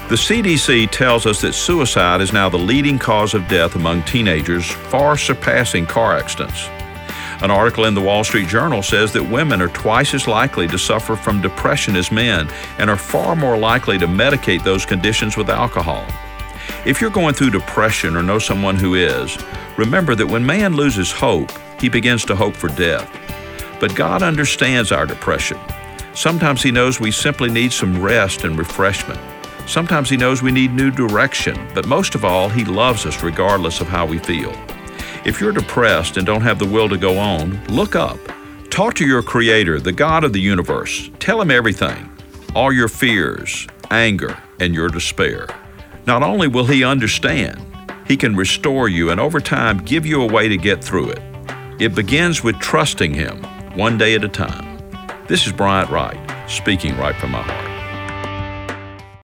The CDC tells us that suicide is now the leading cause of death among teenagers, far surpassing car accidents. An article in the Wall Street Journal says that women are twice as likely to suffer from depression as men and are far more likely to medicate those conditions with alcohol. If you're going through depression or know someone who is, remember that when man loses hope, he begins to hope for death. But God understands our depression. Sometimes He knows we simply need some rest and refreshment. Sometimes He knows we need new direction, but most of all, He loves us regardless of how we feel. If you're depressed and don't have the will to go on, look up. Talk to your Creator, the God of the universe. Tell Him everything, all your fears, anger, and your despair. Not only will He understand, He can restore you and over time give you a way to get through it. It begins with trusting Him, one day at a time. This is Bryant Wright, speaking right from my heart.